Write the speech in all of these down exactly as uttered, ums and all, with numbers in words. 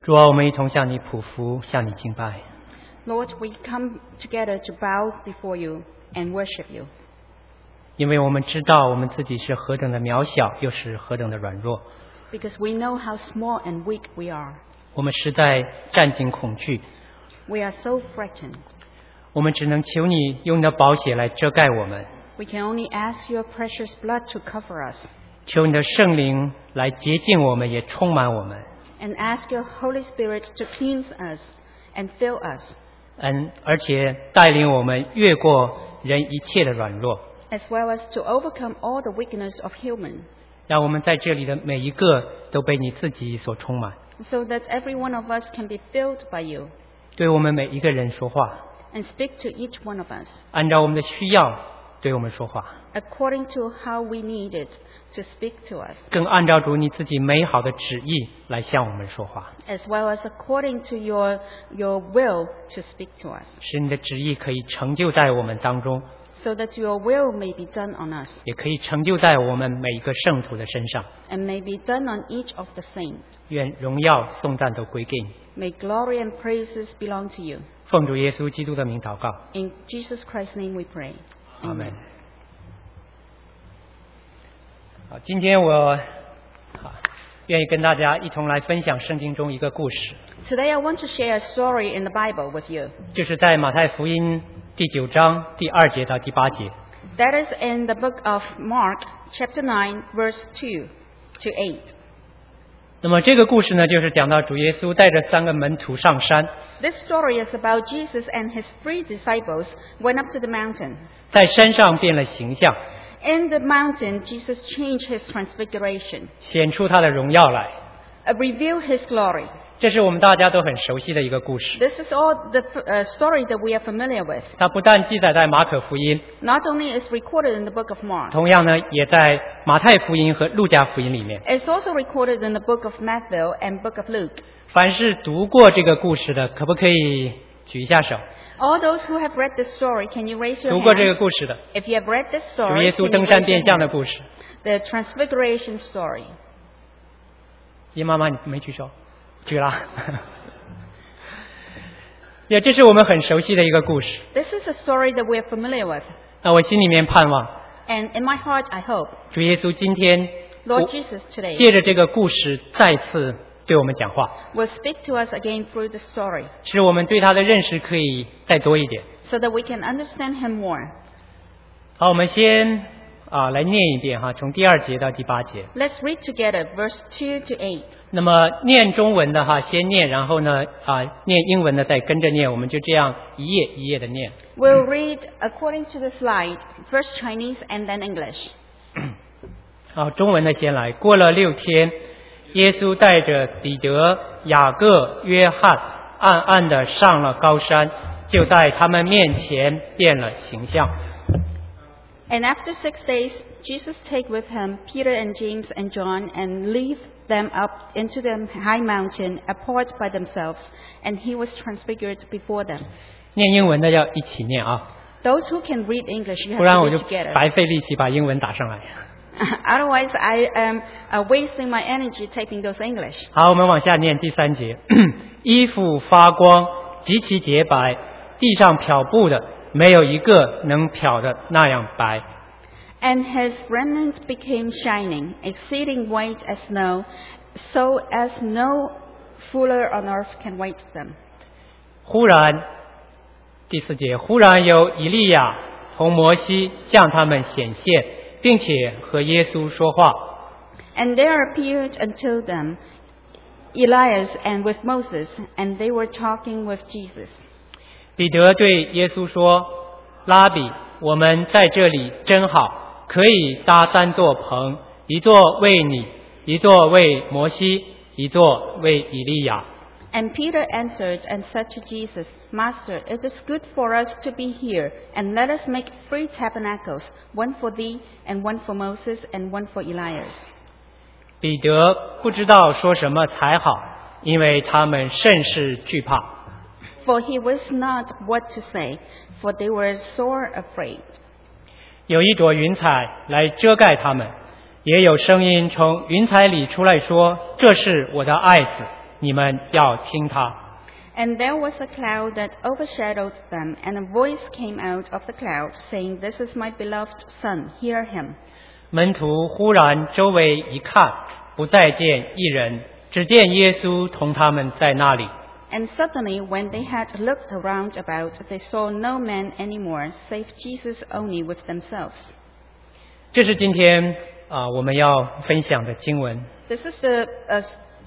主啊，我们一同向你匍匐，向你敬拜。 Lord, we come together to bow before you and worship you. 因为我们知道我们自己是何等的渺小，又是何等的软弱。 Because we know how small and weak we are. 我们实在战惊恐惧。 We are so frightened. 我们只能求你用你的宝血来遮盖我们， We can only ask your precious blood to cover us 求你的圣灵来洁净我们，也充满我们。 and ask your Holy Spirit to cleanse us and fill us, 嗯，而且带领我们越过人一切的软弱， as well as to overcome all the weakness of human, 让我们在这里的每一个都被你自己所充满， so that every one of us can be filled by you 对我们每一个人说话， and speak to each one of us 按照我们的需要对我们说话， according to how we need it to speak to us, 更按照主你自己美好的旨意来向我们说话， as well as according to your, your will to speak to us, 使你的旨意可以成就在我们当中， so that your will may be done on us 也可以成就在我们每一个圣徒的身上。 and may be done on each of the saints. 愿荣耀颂赞都归给你。 May glory and praises belong to you. 奉主耶稣基督的名祷告， In Jesus Christ's name we pray. 阿门。好，今天我啊愿意跟大家一同来分享圣经中一个故事， Today I want to share a story in the Bible with you. 就是在马太福音第九章第二节到第八节。 That is in the book of Mark, chapter nine, verse two to eight. 那么这个故事呢，就是讲到主耶稣带着三个门徒上山， This story is about Jesus and his three disciples went up to the mountain. 在山上变了形象， In the mountain, Jesus changed his transfiguration, 显出他的荣耀来。 uh, revealed his glory. 这是我们大家都很熟悉的一个故事。 This is all the uh, story that we are familiar with. 它不但记载在马可福音， Not only is recorded in the book of Mark, 同样呢，也在马太福音和路加福音里面。 it's also recorded in the book of Matthew and book of Luke. 凡是读过这个故事的，可不可以举一下手？ All those who have read this story, can you raise your 读过这个 hand? 故事的， If you have read this 主 story, 耶稣 can you 登山 raise 变 your 像的 hand? 故事。 The Transfiguration story. 叶妈妈，你没举手？举了。也这是我们很熟悉的一个故事。 This is a story that we are familiar with. 那我心里面盼望， And in my heart, I hope 主耶稣今天 Lord Jesus today 借着这个故事再次对我们讲话， will speak to us again through the story, 使我们对他的认识可以再多一点。 so that we can understand him more. 好，我们先啊来念一遍哈，从第二节到第八节。 Let's read together verse two to eight. 那么念中文的哈，先念，然后呢啊念英文的再跟着念，我们就这样一页一页的念。 We'll read according to the slide, first Chinese and then English. 好，中文的先来。过了六天，耶稣带着彼得、雅各、约翰，暗暗的上了高山，就在他们面前变了形象。 And after six days, Jesus take with him Peter and James and John and lead them up into the high mountain apart by themselves, and he was transfigured before them. 念英文的要一起念啊， Those who can read English, you 不 have 然 to 我就 read together. 白费力气把英文打上来。 Otherwise, I am uh, wasting my energy typing those English. 好，我们往下念第三节。衣服发光，极其洁白，地上漂布的没有一个能漂的那样白。 And his remnant became shining, exceeding white as snow, so as no fuller on earth can white them. 忽然，第四节，忽然有以利亚同摩西向他们显现，并且和耶稣说话。 And there appeared unto them Elias and with Moses, and they were talking with Jesus. 彼得对耶稣说：“拉比，我们在这里真好，可以搭三座棚，一座为你，一座为摩西，一座为以利亚。” And Peter answered and said to Jesus, Master, it is good for us to be here, and let us make three tabernacles, one for thee, and one for Moses, and one for Elias. 彼得不知道说什么才好，因为他们甚是惧怕。 For he was not what to say, for they were sore afraid. 有一朵云彩来遮盖他们，也有声音从云彩里出来说：“这是我的爱子， 你们要听他。 And there was a cloud that overshadowed them, and a voice came out of the cloud, saying, This is my beloved Son, hear him. 门徒忽然周围一看，不再见一人，只见耶稣同他们在那里。 And suddenly, when they had looked around about, they saw no man anymore, save Jesus only with themselves. 这是今天啊、我们要分享的经文。 This is the uh,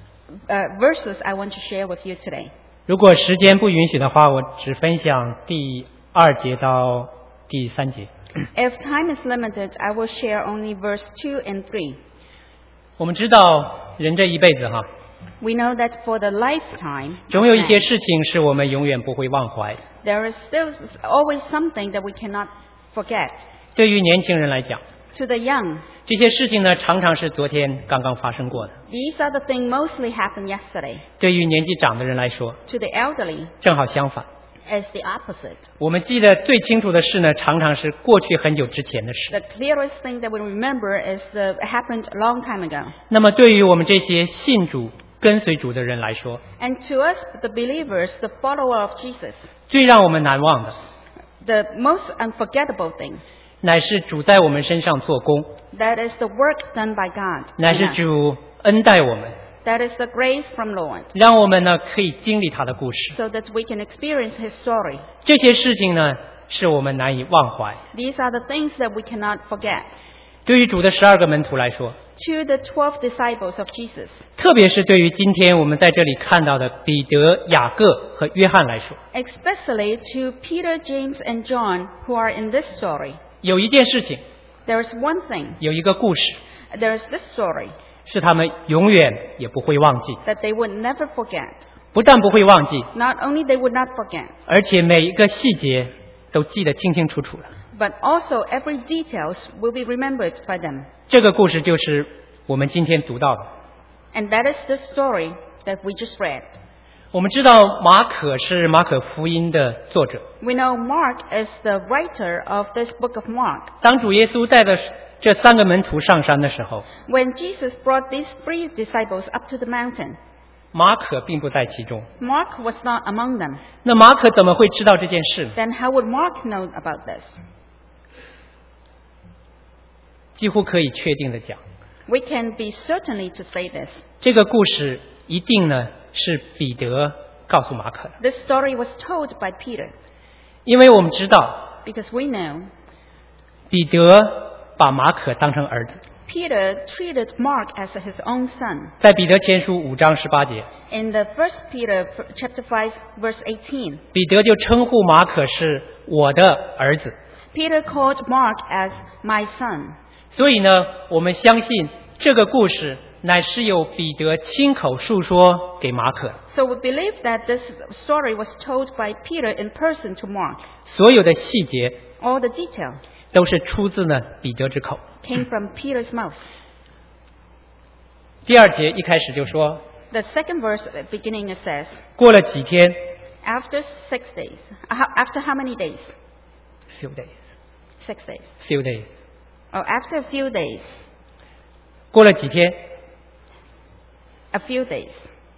uh, verses I want to share with you today. 如果时间不允许的话，我只分享第二节到第三节。 If time is limited, I will share only verse two and three. 我们知道人这一辈子哈， We know that for the lifetime, 总有一些事情是我们永远不会忘怀的。 there is still always something that we cannot forget. 对于年轻人来讲， To the young, 这些事情呢，常常是昨天刚刚发生过的。 these are the things mostly happened yesterday. 对于年纪长的人来说， To the elderly, 正好相反。 it's the opposite. 我们记得最清楚的事呢，常常是过去很久之前的事。 The clearest thing that we remember is the happened a long time ago. 那么对于我们这些信主、跟随主的人来说， And to us, the believers, the follower of Jesus, 最让我们难忘的， the most unforgettable thing, 乃是主在我们身上做工， that is the work done by God. 乃是主恩待我们， That is the grace from Lord, 让我们呢可以经历他的故事。 so that we can experience His story. 这些事情呢，是我们难以忘怀。 These are the things that we cannot forget. 对于主的十二个门徒来说， To the twelve disciples of Jesus, 特别是对于今天我们在这里看到的彼得、雅各和约翰来说， especially to Peter, James, and John, who are in this story, 有一件事情， there is one thing, 有一个故事， there is this story 是他们永远也不会忘记。 that they would never forget. 不但不会忘记， Not only they would not forget, 而且每一个细节都记得清清楚楚了。 but also every details will be remembered by them. 这个故事就是我们今天读到的。 And that is the story that we just read. 我们知道马可是马可福音的作者。 We know Mark is the writer of this book of Mark. 当主耶稣带着这三个门徒上山的时候， When Jesus brought these three disciples up to the mountain, 马可并不在其中。 Mark was not among them. 那马可怎么会知道这件事呢？ Then how would Mark know about this? 几乎可以确定的讲， We can be certainly to say this. 这个故事一定呢是彼得告诉马可的， This story was told by Peter 因为我们知道 because we know 彼得把马可当成儿子。 Peter treated Mark as his own son. 在彼得前书五章十八节， In the First Peter chapter five verse eighteen, 彼得就称呼马可是我的儿子。 Peter called Mark as my son. 所以呢，我们相信这个故事乃是由彼得亲口述说给马可， So we believe that this story was told by Peter in person to Mark. 所有的细节 All the detail 都是出自呢彼得之口。 came from Peter's mouth. 第二节一开始就说， The second verse at the beginning it says, 过了几天 after six days. How- After how many days? ，few days，few Six days. days， Oh, after a few days. 过了几天， A few days.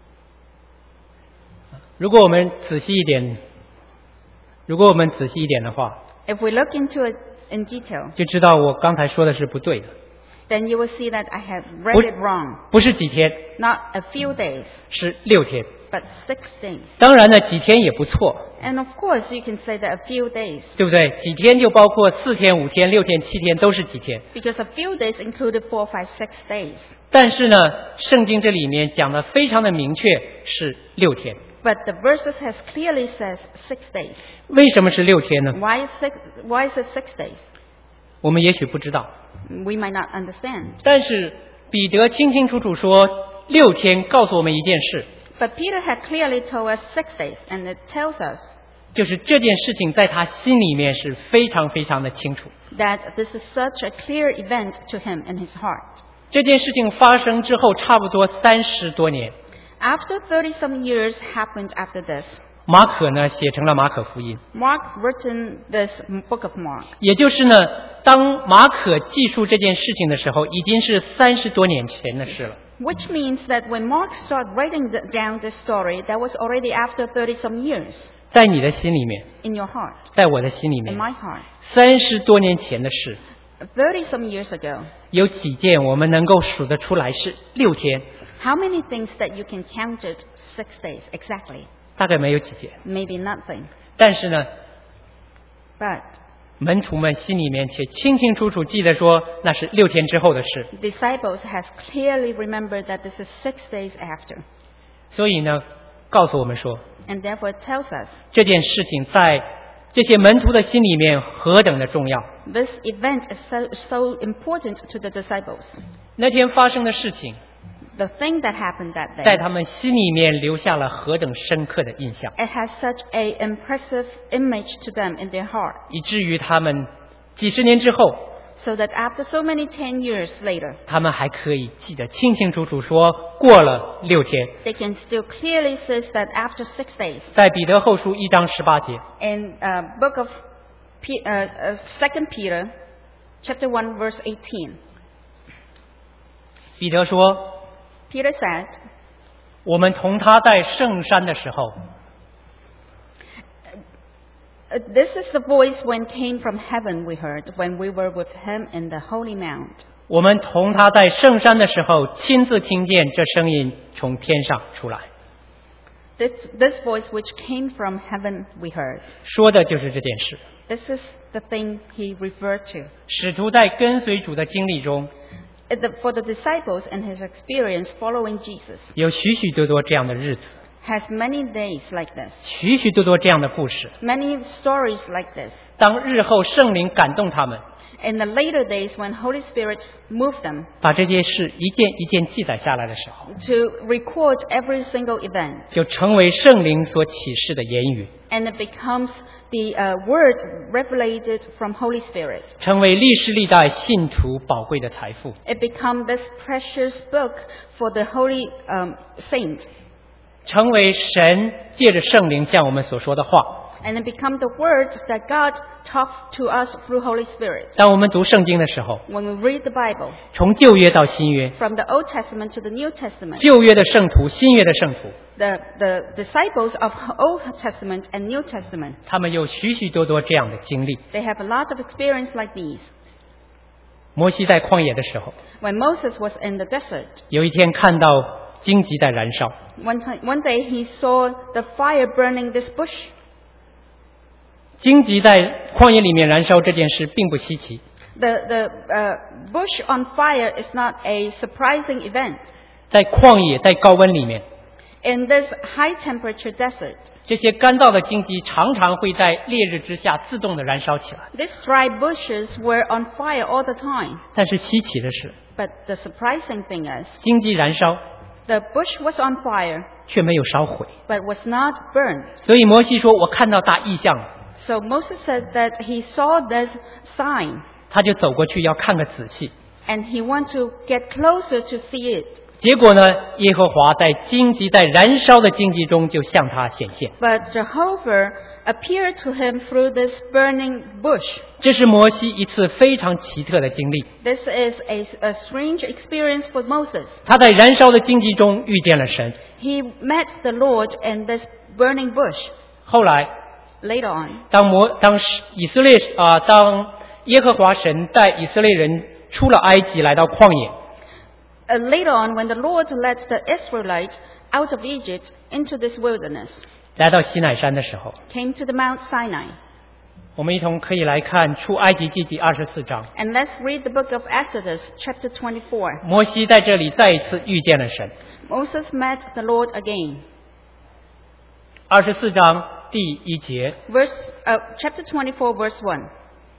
如果我们仔细一点，如果我们仔细一点的话， If we look into it in detail, 就知道我刚才说的是不对的， then you will see that I have read What- it wrong. 不是几天， Not a few days, 是六天。 but six days. 当然呢，几天也不错， And of course, you can say that a few days, 对不对？几天就包括四天、五天、六天、七天，都是几天。 because a few days included four, five, six days. 但是呢，圣经这里面讲的非常的明确，是六天。 But the verses has clearly says six days. 为什么是六天呢？ Why is six? Why is it six days? 我们也许不知道， We might not understand. 但是彼得清清楚楚说，六天告诉我们一件事， But Peter had clearly told us six days, and it tells us 就是这件事情在他心里面是非常非常的清楚。 that this is such a clear event to him in his heart. 这件事情发生之后，差不多三十多年， After thirty some years happened after this, 马可呢写成了马可福音， Mark written this book of Mark. 也就是呢，当马可记述这件事情的时候，已经是三十多年前的事了。 Which means that when Mark started writing the, down this story, that was already after thirty some years 在你的心里面， in your heart, 在我的心里 in 面， my heart. 三十多年前的事， thirty some years ago, 有几件我们能够数得出来是六天， how many things that you can count it six days exactly? 大概没有几件。 Maybe nothing. 但是呢， But 门徒们心里面却清清楚楚记得说，那是六天之后的事。 disciples have clearly remembered that this is six days after. 所以呢，告诉我们说， And therefore it tells us 这件事情在这些门徒的心里面何等的重要。 this event is so, so important to the disciples. 那天发生的事情， The thing that happened that 在 day, 他们心里面留下了何等深刻的印象， it has such a impressive image to them in their heart, 以至于他们几十年之后， so that after so many ten years later, 他们还可以记得清清楚楚说，过了六天。 they can still clearly say that after six days, 在彼得后书一章十八节， in uh, book of P, uh, uh, Second Peter, chapter one, verse eighteen, 彼得说， Peter said, 我们同他在圣山的时候， Uh, This is the voice when came from heaven we heard when we were with him in the holy mount. 我们同他在圣山的时候，亲自听见这声音从天上出来， This, this voice which came from heaven we heard. 说的就是这件事。 This is the thing he referred to. 使徒在跟随主的经历中， Uh, the- For the disciples and his experience following Jesus 有许许多多这样的日子， has many days like this, 许许多多这样的故事。 many stories like this. 当日后圣灵感动他们， In the later days when Holy Spirit moved them 把这些事一件一件记载下来的时候， to record every single event, 就成为圣灵所启示的言语， and it becomes the uh, word revelated from Holy Spirit. 成为历世历代信徒宝贵的财富， It becomes this precious book for the holy um, saint, 成为神借着圣灵向我们所说的话。 and it becomes the words that God talks to us through Holy Spirit. 当我们读圣经的时候， When we read the Bible, 从旧约到新约， from the Old Testament to the New Testament, 旧约的圣徒，新约的圣徒， the, the disciples of Old Testament and New Testament, 他们有许许多多这样的经历。 they have a lot of experience like these. 摩西在旷野的时候， When Moses was in the desert, 有一天看到荆棘在燃烧， one, time, one day he saw the fire burning this bush. 荆棘在旷野里面燃烧这件事并不稀奇， The, the uh, bush on fire is not a surprising event. 在旷野在高温里面， In this high temperature desert, 这些干燥的荆棘常常会在烈日之下自动的燃烧起来。 these dry bushes were on fire all the time. 但是稀奇的是， But the surprising thing is, 荆棘燃烧 the bush was on fire, 却没有烧毁。 but was not burned. 所以摩西说：“我看到大异象了。” So Moses said that he saw this sign, 他就走过去要看个仔细。 and he wanted to get closer to see it. 结果呢，耶和华在荆棘在燃烧的荆棘中就向他显现。 But Jehovah appeared to him through this burning bush. 这是摩西一次非常奇特的经历。 This is a, a strange experience for Moses. 他在燃烧的荆棘中遇见了神。 He met the Lord in this burning bush. 后来， Later on, 当摩当以色列啊、当耶和华神带以色列人出了埃及，来到旷野， uh, later on, when the Lord led the Israelites out of Egypt into this wilderness, 来到西乃山的时候， came to the Mount Sinai. 我们一同可以来看出埃及记第二十四章。 And let's read the book of Exodus, chapter twenty-four. 摩西在这里再一次遇见了神。 Moses met the Lord again. 二十四章第一节， Verse, uh, chapter twenty-four, verse one.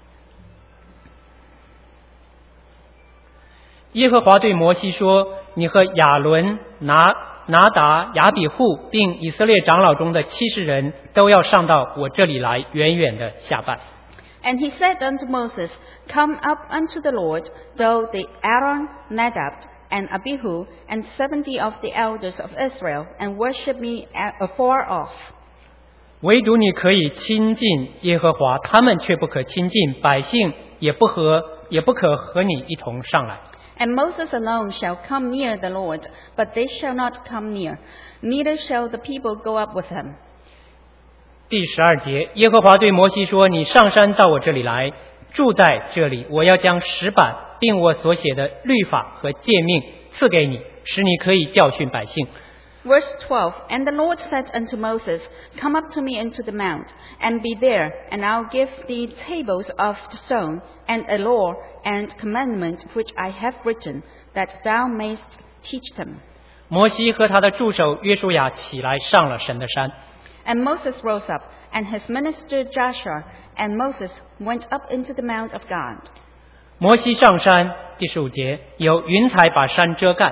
耶和华对摩西说：“你和亚伦、拿拿达、亚比户，并以色列长老中的七十人，都要上到我这里来，远远的下拜。” And he said unto Moses, Come up unto the Lord, though the Aaron, Nadab, and Abihu, and seventy of the elders of Israel, and worship me afar off. 唯独你可以亲近耶和华，他们却不可亲近，百姓也不和也不可和你一同上来。 And Moses alone shall come near the Lord, but they shall not come near, neither shall the people go up with him. 第十二节，耶和华对摩西说：你上山到我这里来，住在这里，我要将石板并我所写的律法和诫命赐给你，使你可以教训百姓。 Verse twelve, And the Lord said unto Moses, Come up to me into the mount, and be there, and I'll give thee tables of stone, and a law and commandment which I have written, that thou mayst teach them. 摩西和他的助手约书亚起来上了神的山。 And Moses rose up, and his minister Joshua, and Moses went up into the mount of God. 摩西上山，第十五节，有云彩把山遮盖。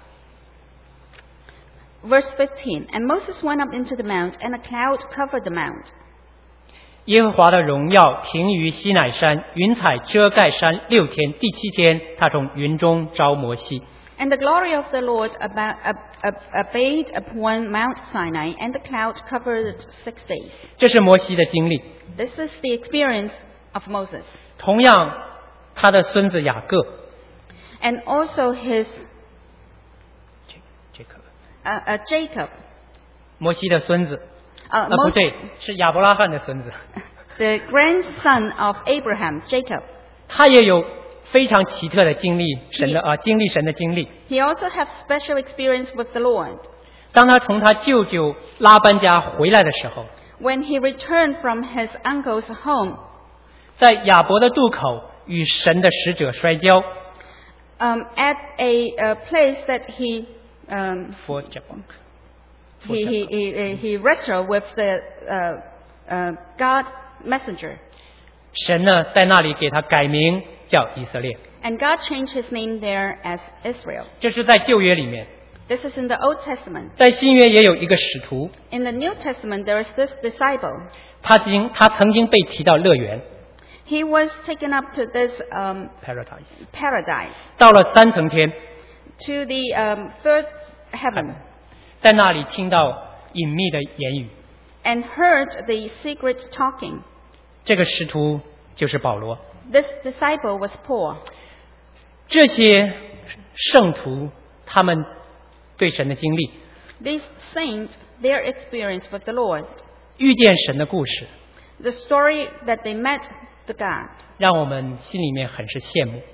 Verse fifteen, And Moses went up into the mount, and a cloud covered the mount. 耶和华的荣耀停于西乃山，云彩遮盖山六天。第七天，他从云中召摩西。 And the glory of the Lord aba- ab- ab- abode upon Mount Sinai, and the cloud covered it six days. 这是摩西的经历。 This is the experience of Moses. 同样，他的孙子雅各， And also his 这个 uh, uh, Jacob, 摩西的孙子， uh, 啊，不 Mos- 对，是亚伯拉罕的孙子。 the grandson of Abraham, Jacob. 他也有非常奇特的经历，神的啊，经历神的经历。 He also has special experience with the Lord. 当他从他舅舅拉班家回来的时候， When he returned from his uncle's home, 在亚伯的渡口与神的使者摔跤。 um, at a uh, place that he um, For Japan. he, he, he, he wrestled with the uh, uh, God messenger. 神呢，在那里给他改名叫以色列。 And God changed his name there as Israel. 这是在旧约里面， This is in the Old Testament. 在新约也有一个使徒， In the New Testament, there is this disciple. 他经他曾经被提到乐园 He was taken up to this um, paradise， paradise, 到了三层天， to the um, third heaven, 在那里听到隐秘的言语。 and heard the secret talking. 这个使徒就是保罗。 This disciple was Paul. 这些圣徒他们对神的经历， These saints, their experience with the Lord, 遇见神的故事， the story that they met the God, 让我们心里面很是羡慕。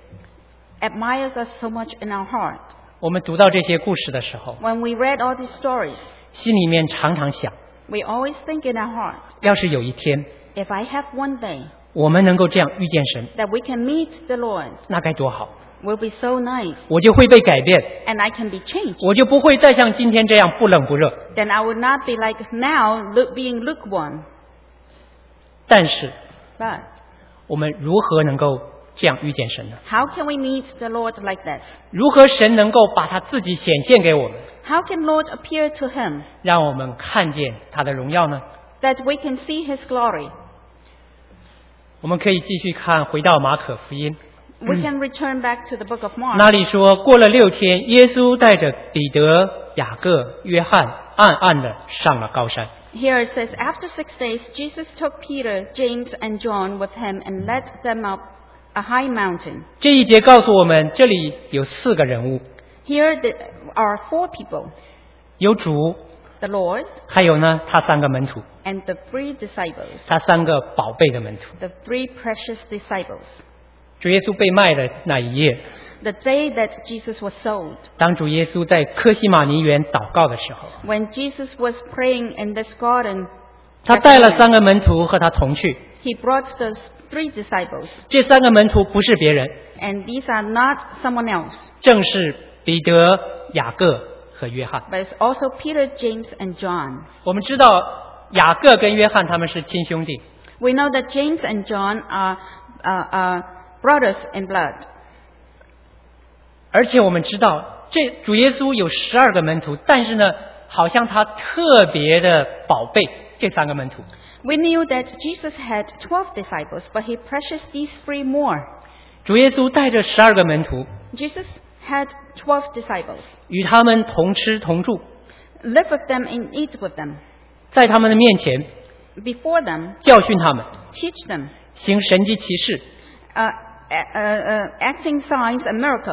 admires us so much in our heart. 我们读到这些故事的时候， When we read all these stories, 心里面常常想， we always think in our heart, 要是有一天 if I have one day 我们能够这样遇见神， that we can meet the Lord, 那该多好！ will be so nice, 我就会被改变， and I can be changed. 我就不会再像今天这样不冷不热。 Then I would not be like now, look, being lukewarm. 但是 But 我们如何能够这样遇见神呢？ how can we meet the Lord like this? 如何神能够把他自己显现给我们， How can Lord appear to him 让我们看见他的荣耀呢？ that we can see his glory? 我们可以继续看，回到马可福音， We can return back to the book of Mark. 那里说，过了六天，耶稣带着彼得、雅各、约翰，暗暗的上了高山。 Here it says, after six days, Jesus took Peter, James, and John with him and led them up a high mountain. 这一节告诉我们，这里有四个人物， Here there are four people, 有主， the Lord 还有呢他三个门徒， and the three disciples, 他三个宝贝的门徒。 the three precious disciples. 主耶稣被卖的那一夜， The day that Jesus was sold, 当主耶稣在科西玛尼园祷告的时候， when Jesus was praying in this garden, 他带了三个门徒和他同去。 he brought those three disciples, 这三个门徒不是别人， and these are not someone else, 正是彼得、雅各和约翰。 but it's also Peter, James, and John. 我们知道雅各跟约翰他们是亲兄弟， We know that James and John are, uh, are brothers in blood. 而且我们知道这主耶稣有十二个门徒，但是呢，好像他特别的宝贝这三个门徒。 We knew that Jesus had twelve disciples, but he precious these three more. 主耶稣带着十二个门徒， Jesus had twelve disciples, 与他们同吃同住， live with them and eat with them, 在他们的面前 before them, 教训他们， teach them, 行神迹奇事， uh, uh, uh, acting signs and miracles,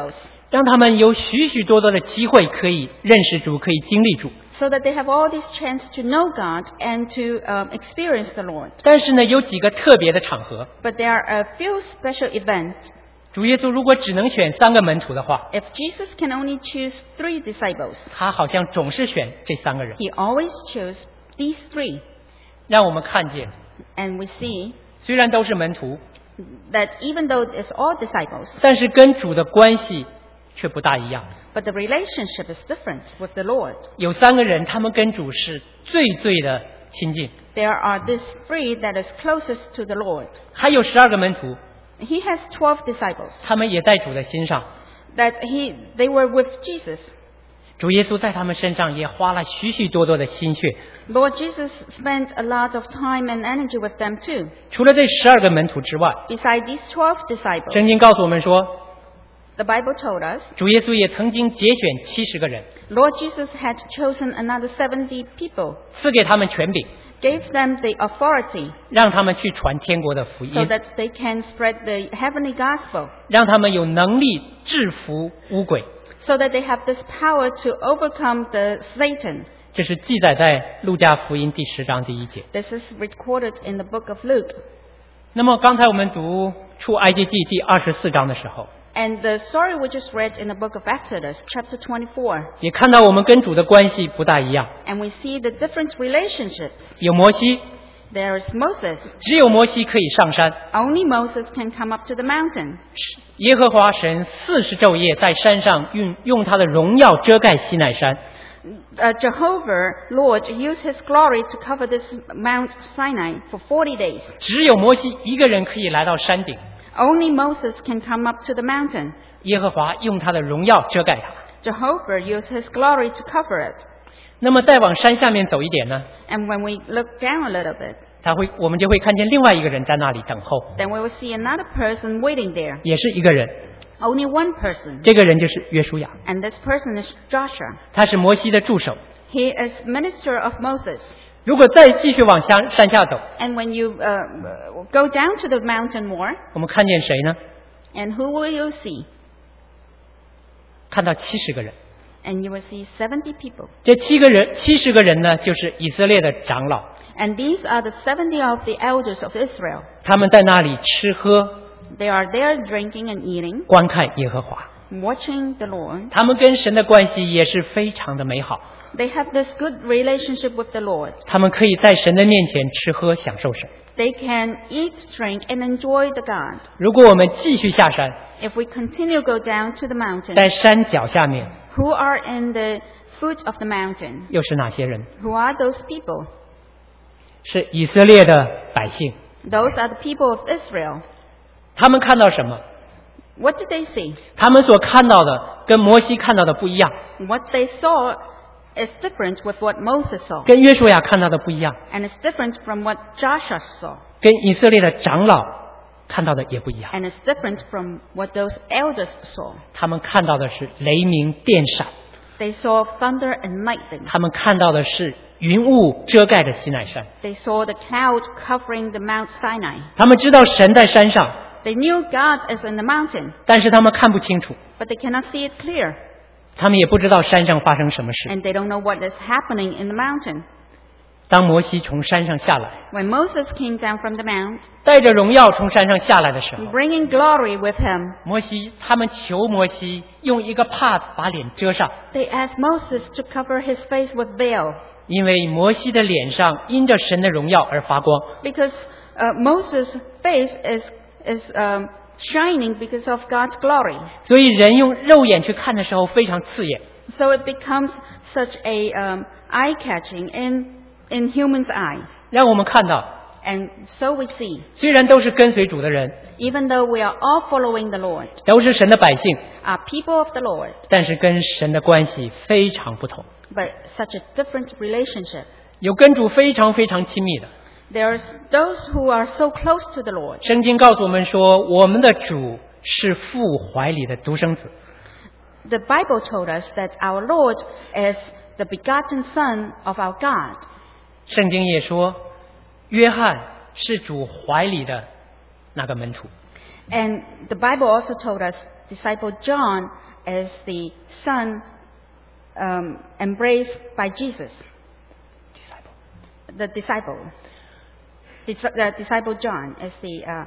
让他们有许许多多的机会可以认识主，可以经历主。 so that they have all this chance to know God and to um, experience the Lord. 但是呢，有几个特别的场合， But there are a few special events. 主耶稣如果只能选三个门徒的话， If Jesus can only choose three disciples, 他好像总是选这三个人， he always chose these three. 让我们看见， And we see 虽然都是门徒， that even though it's all disciples, 但是跟主的关系却不大一样。 but the relationship is different with the Lord. 有三个人，他们跟主是最最的亲近， There are these three that is closest to the Lord. 还有十二个门徒， He has twelve disciples 他们也在主的心上。 that he, they were with Jesus. 主耶稣在他们身上也花了许许多多的心血。 Lord Jesus spent a lot of time and energy with them too. 除了这十二个门徒之外， Beside these twelve disciples, 圣经告诉我们说， the Bible told us 主耶稣也曾经节选七十个人， Lord Jesus had chosen another seventy people, 赐给他们权柄， gave them the authority 让他们去传天国的福 so 音， that they can spread the heavenly gospel, 让他们有能力制服污鬼。 so that they have this power to overcome the Satan. 这是记载在路加福音第十章第一节。 This is recorded in the book of Luke. 那么刚才我们读出埃及记第二十四章的时候， And the story we just read in the book of Exodus, chapter twenty-four, 也看到我们跟主的关系不大一样。 and we see the different relationships. 有摩西， There is Moses. 只有摩西可以上山。 Only Moses can come up to the mountain. 耶和华神四十昼夜在山上用用他的荣耀遮盖西乃山。 Uh, Jehovah, Lord, used his glory to cover this Mount Sinai for forty days. 只有摩西一个人可以来到山顶， Only Moses can come up to the mountain. 耶和华用他的荣耀遮盖他。 Jehovah used his glory to cover it. 那么再往山下面走一点呢， And when we look down a little bit, 他会我们就会看见另外一个人在那里等候， then we will see another person waiting there. 也是一个人， Only one person. 这个人就是约书亚， And this person is Joshua. 他是摩西的助手。 He is minister of Moses. 如果再继续往山山下走， And when you uh, go down to the mountain more, 我们看见谁呢？ and who will you see? 看到七十个人。 And you will see seventy people. 这七个人，七十个人呢，就是以色列的长老， And these are the seventy of the elders of Israel. 他们在那里吃喝， They are there drinking and eating, 观看耶和华。 watching the Lord. 他们跟神的关系也是非常的美好， They have this good relationship with the Lord. 他们可以在神的面前吃喝享受神。 They can eat, drink, and enjoy the God. 如果我们继续下山， If we continue go down to the mountain, 在山脚下面 who are in the foot of the mountain? 又是哪些人？ Who are those people? 是以色列的百姓。 Those are the people of Israel. 他们看到什么？ What did they see? 他们所看到的跟摩西看到的不一样， What they saw is different with what Moses saw. 跟约书亚看到的不一样， And it's different from what Joshua saw. 跟以色列的长老看到的也不一样。 And it's different from what those elders saw. 他们看到的是雷鸣电闪， They saw thunder and lightning. 他们看到的是云雾遮盖着西乃山。 They saw the cloud covering the Mount Sinai. 他们知道神在山上， They knew God is in the mountain, 但是他们看不清楚， but they cannot see it clear. 他们也不知道山上发生什么事。 And they don't know what is happening in the mountain. 当摩西从山上下来， When Moses came down from the mount, 带着荣耀从山上下来的时候， bringing glory with him, 摩西他们求摩西用一个帕子把脸遮上， they asked Moses to cover his face with veil, 因为摩西的脸上因着神的荣耀而发光。 because uh, Moses' face is, is um, shining because of God's glory. 所以人用肉眼去看的时候非常刺眼， So it becomes such a um, eye-catching in, in human's eye. 让我们看到， And so we see, 虽然都是跟随主的人， even though we are all following the Lord, 都是神的百姓， are people of the Lord, 但是跟神的关系非常不同， but such a different relationship. 有跟主非常非常亲密的。 There's those who are so close to the Lord. 圣经告诉我们说，我们的主是父怀里的独生子。 The Bible told us that our Lord is the begotten Son of our God. 圣经也说，约翰是主怀里的那个门徒。 And the Bible also told us disciple John as the son um, embraced by Jesus. The disciple. The disciple John as the uh,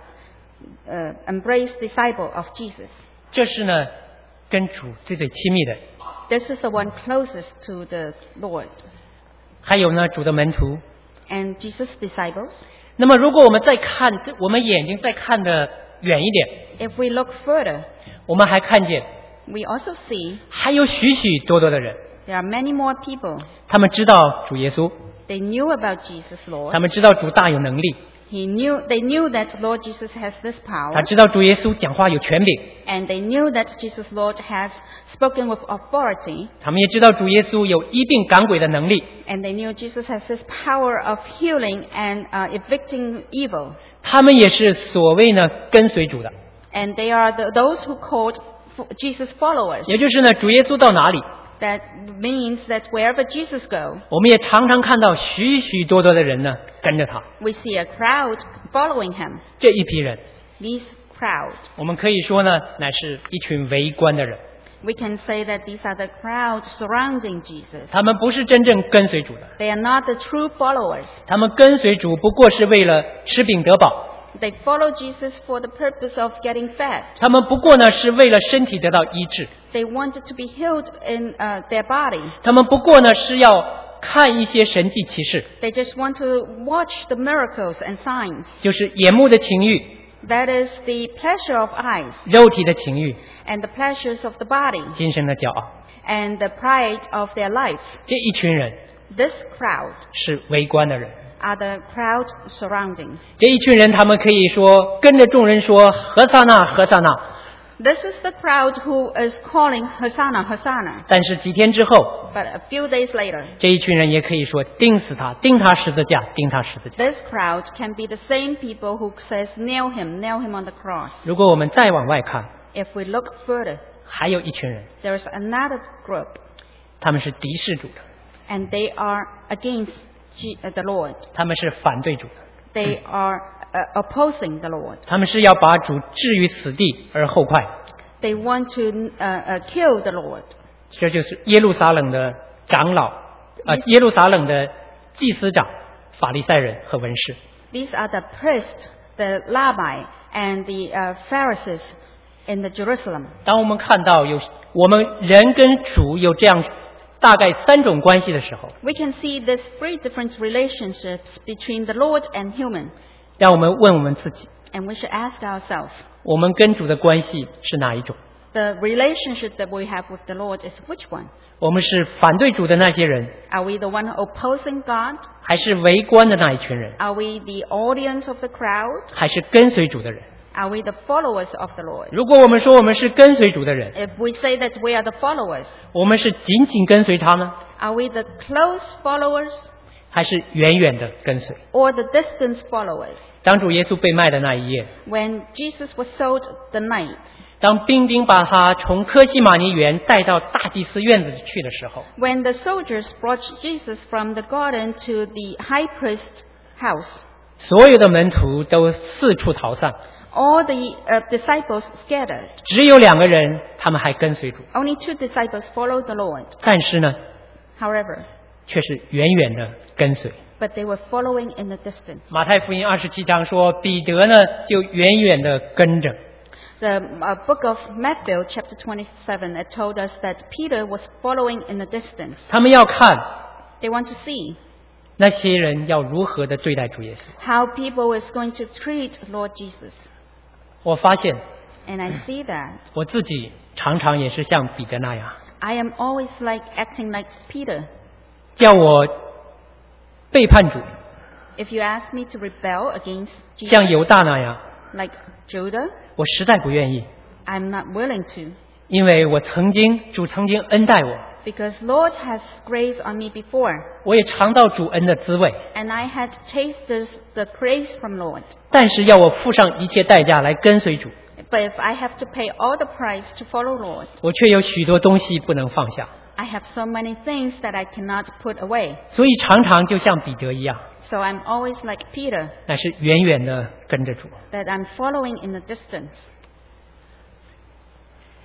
uh, embraced disciple of Jesus. 这是呢跟主最最亲密的。 This is the one closest to the Lord. 还有呢主的门徒。 And Jesus' disciples. 那么如果我们再看，我们眼睛再看得远一点， If we look further, 我们还看见 we also see 还有许许多多的人， there are many more people. 他们知道主耶稣， They knew about Jesus, Lord. 他们知道主大有能力， He knew, they knew that Lord Jesus has this 他 power. 知道主耶稣讲话有权柄， And they knew that Jesus, Lord, has spoken with authority. 他们也知道主耶稣有医病赶鬼的能力， And they knew Jesus has this power of healing and uh, evicting evil. 他们也是所谓呢跟随主的， And they are the, those who called f- Jesus followers. 也就是呢主耶稣到哪里， That means that wherever Jesus goes, 我们也常常看到许许多多的人呢跟着他。 we see a crowd following him. 这一批人， These crowds. 我们可以说呢乃是一群围观的人， We can say that these are the crowds surrounding Jesus. 他们不是真正跟随主的， They are not the true followers. 他们跟随主不过是为了吃饼得饱， They follow Jesus for the purpose of getting fed. 他们不过呢是为了身体得到医治， They wanted to be healed in uh, their body. 他们不过呢是要看一些神迹奇事， They just want to watch the miracles and signs. 就是眼目的情欲、 That is the pleasure of eyes 肉体的情欲、 and the pleasures of the body 今生的骄傲。 and the pride of their life. 这一群人 This crowd 是围观的人， are the crowd surrounding. 这一群人他们可以说跟着众人说何撒那何撒那， This is the crowd who is calling Hosanna, Hosanna. 但是几天之后， But a few days later, 这一群人也可以说钉死他，钉他十字架，钉他十字架。 this crowd can be the same people who says, nail him, nail him on the cross. 如果我们再往外看， If we look further, 还有一群人， there is another group, 他们是敌视主的， and they are against G- uh, the Lord. 他们是反对主的， They are uh, opposing the Lord. 他们是要把主置于死地而后快。 They want to uh, uh, kill the Lord. 这就是耶路撒冷的长老，呃，耶路撒冷的祭司长、法利赛人和文士。 These are the priests, the Rabbi, and the uh, Pharisees in the Jerusalem. 当我们看到有我们人跟主有这样大概三种关系的时候， We can see these three different relationships between the Lord and human. 让我们问我们自己， And we should ask ourselves, 我们跟主的关系是哪一种？ the relationship that we have with the Lord is which one? 我们是反对主的那些人， Are we the one opposing God? 还是围观的那一群人， Are we the audience of the crowd? 还是跟随主的人？ Are we the followers of the Lord? 如果我们说我们是跟随主的人， If we say that we are the followers, 我们是紧紧跟随他呢， are we the close followers 还是远远的跟随？ or the distant followers? 当主耶稣被卖的那一夜， When Jesus was sold the night, 当兵丁把他从科西玛尼园带到大祭司院子去的时候， when the soldiers brought Jesus from the garden to the high priest's house, 所有的门徒都四处逃散， all the uh, disciples scattered. 只有两个人他们还跟随主， Only two disciples followed the Lord. 但是呢， However, 却是远远的跟随。 but they were following in the distance. 马太福音二十七章说，彼得呢就远远的跟着。 The uh, book of Matthew, chapter twenty-seven, it told us that Peter was following in the distance. 他们要看 They want to see 那些人要如何的对待主耶稣。 how people is going to treat Lord Jesus. 我发现 And I see that. 我自己常常也是像彼得那样， I am always like acting like Peter. 叫我背叛主， If you ask me to rebel against 像 Jesus, 犹大那样， like Judah, 我实在不愿意， I'm not willing to. 因为我曾经主曾经恩待我， Because Lord has grace on me before. 我也尝到主恩的滋味， And I had tasted the grace from Lord. 但是要我付上一切代价来跟随主， But if I have to pay all the price to follow Lord, 我却有许多东西不能放下， I have so many things that I cannot put away. 所以常常就像彼得一样， So I'm always like Peter, 乃是远远的跟着主。 that I'm following in the distance.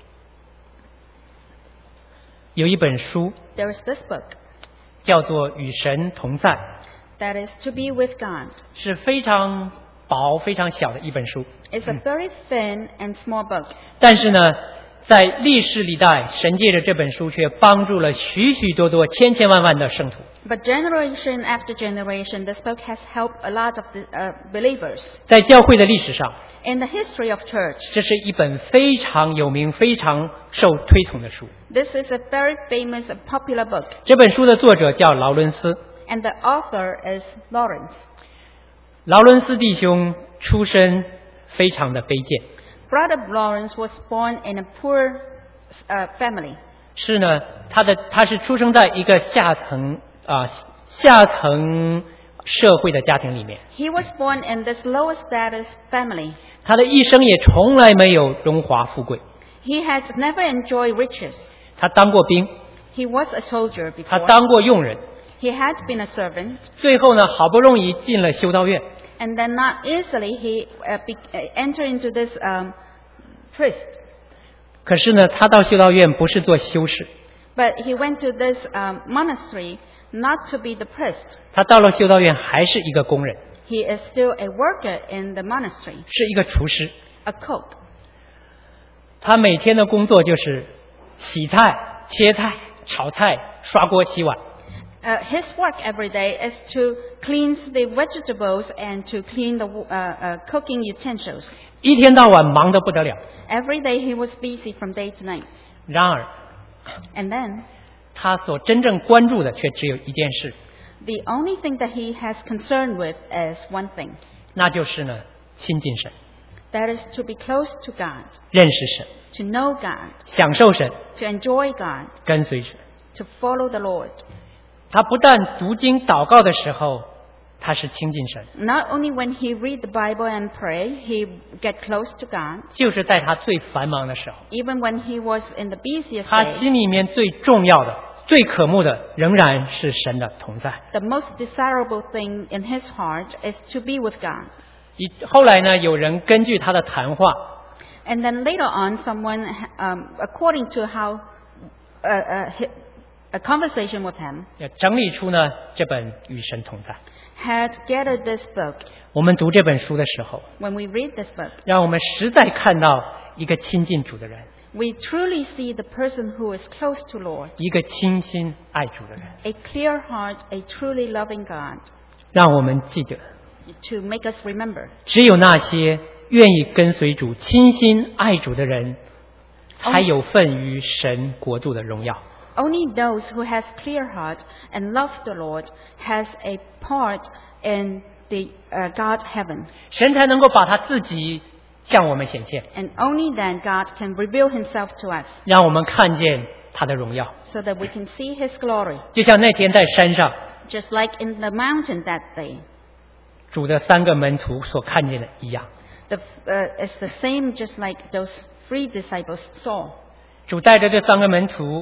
有一本书 There is this book 叫做《与神同在》， that is To Be With God. 是非常薄、非常小的一本书。 It's a very thin and small book. 但是呢，在历史历代，神借着这本书却帮助了许许多多、千千万万的圣徒。 But generation after generation, this book has helped a lot of the, uh, believers. 在教会的历史上， In the history of church, 这是一本非常有名、非常受推崇的书。 this is a very famous and popular book. 这本书的作者叫劳伦斯。 And the author is Lawrence. 劳伦斯弟兄出身非常的卑贱， Brother Lawrence was born in a poor uh, family. 是呢，他的他是出生在一个下层啊、下层社会的家庭里面， He was born in this lower status family. 他的一生也从来没有荣华富贵。 He has never enjoyed riches. 他当过兵， He was a soldier 他 before. 当过佣人， He had been a servant. 最后呢，好不容易进了修道院。 And then not easily he uh, be, uh, entered into this um, priest. 可是呢，他到修道院不是做修士， But he went to this um, monastery not to be the priest. 他到了修道院还是一个工人， He is still a worker in the monastery, 是一个厨师。 a cook. 他每天的工作就是洗菜、切菜、炒菜、刷锅、洗碗。 Uh, his work every day is to clean the vegetables and to clean the uh, uh, cooking utensils. 一天到晚忙得不得了。 Every day he was busy from day to night. 然而， And then 他所真正关注的却只有一件事， the only thing that he has concern with is one thing. 那就是呢，亲近神， That is to be close to God, 认识神， to know God, 享受神， to enjoy God, 跟随神。 to follow the Lord. 他不但读经祷告的时候，他是亲近神， Not only when he read the Bible and pray, he get close to God. 就是在他最繁忙的时候， Even when he was in the busiest 他 day, 心里面最重要的、最渴慕的，仍然是神的同在。 the most desirable thing in his heart is to be with God. 以后来呢，有人根据他的谈话， And then later on, someone, um, according to how uh, uh, hi- a conversation with him, 也整理出呢这本《与神同在》。 had gathered this book. 我们读这本书的时候， When we read this book, 让我们实在看到一个亲近主的人， we truly see the person who is close to Lord, 一个倾心爱主的人。 a clear heart, a truly loving God. 让我们记得， To make us remember, 只有那些愿意跟随主、倾心爱主的人，才有份于神国度的荣耀。 only those who has clear heart and love the Lord has a part in the uh, God heaven. 神才能够把他自己向我们显现， And only then God can reveal himself to us 让我们看见他的荣耀。 so that we can see his glory. 就像那天在山上， Just like in the mountain that day. 主的三个门徒所看见的一样。 The, uh, it's the same just like those three disciples saw. 主带着这三个门徒，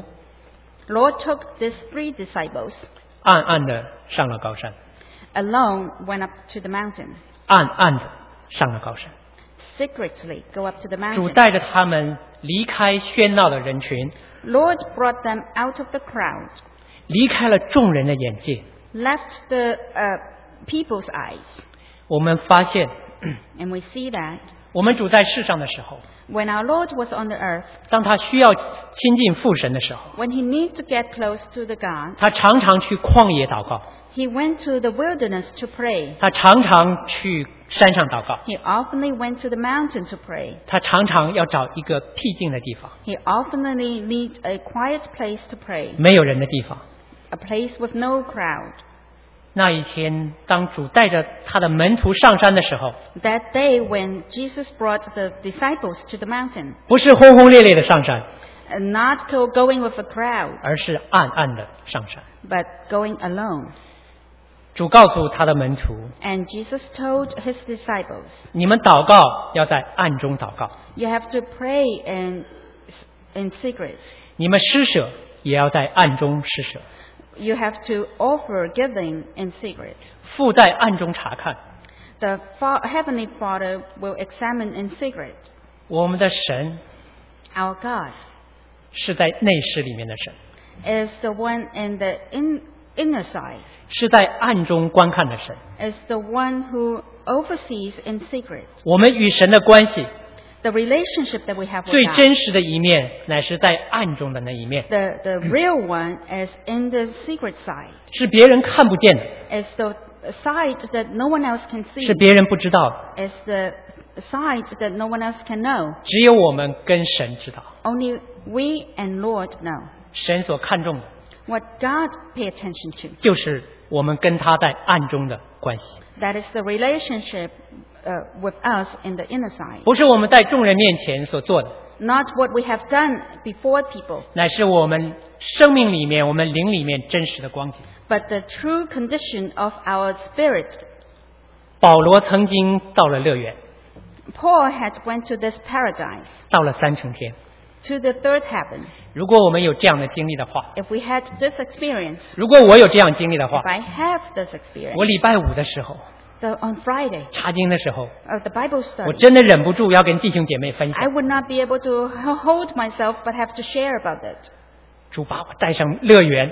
Lord took these three disciples 暗暗的上了高山， alone, went up to the mountain, 暗暗的上了高山。 secretly go up to the 主 mountain. 带着他们离开喧闹的人群， Lord brought them out of the crowd, 离开了众人的眼界。 left the uh, people's eyes. 我们发现， And we see that 我们主在世上的时候， when our Lord was on the earth, 当他需要亲近父神的时候， when he needs to get close to the God, 他常常去旷野祷告， he went to the wilderness to pray. 他常常去山上祷告， He oftenly went to the mountain to pray. 他常常要找一个僻静的地方， He oftenly needs a quiet place to pray, 没有人的地方。 a place with no crowd. 那一天，当主带着他的门徒上山的时候， That day when Jesus brought the disciples to the mountain, 不是轰轰烈烈的上山， and not go going with a crowd, 而是暗暗的上山。 but going alone. 主告诉他的门徒， And Jesus told his disciples, 你们祷告要在暗中祷告， you have to pray in, in secret. 你们施舍也要在暗中施舍， You have to offer giving in secret. 父在暗中查看。 The fa- Heavenly Father will examine in secret. 我们的神 Our God 是在内室里面的神， is the one in the in, inner side, 是在暗中观看的神。 is the one who oversees in secret. 我们与神的关系 The relationship that we have 最 with God, 真实的一面，乃是在暗中的那一面， the, the real one is in the secret side, 是别人看不见的， is the side that no one else can see, 是别人不知道的， is the side that no one else can know. 只有我们跟神知道。 Only we and Lord know. 神所看重的， What God pay attention to, 就是我们跟他在暗中的关系， that is the relationship uh, with us in the inner side. 不是我们在众人面前所做的， Not what we have done before people, 乃是我们生命里面、我们灵里面真实的光景。 but the true condition of our spirit. 保罗曾经到了乐园， Paul had went to this paradise, 到了三层天。 to the third heaven. 如果我们有这样的经历的话， If we had this experience, 如果我有这样经历的话 if，I have this experience, 我礼拜五的时候 the, on Friday, 查经的时候， of the Bible 我 study, 真的忍不住要跟弟兄姐妹分 I 享。 would not be able to hold myself, but have to share about it. 主把我带上乐园，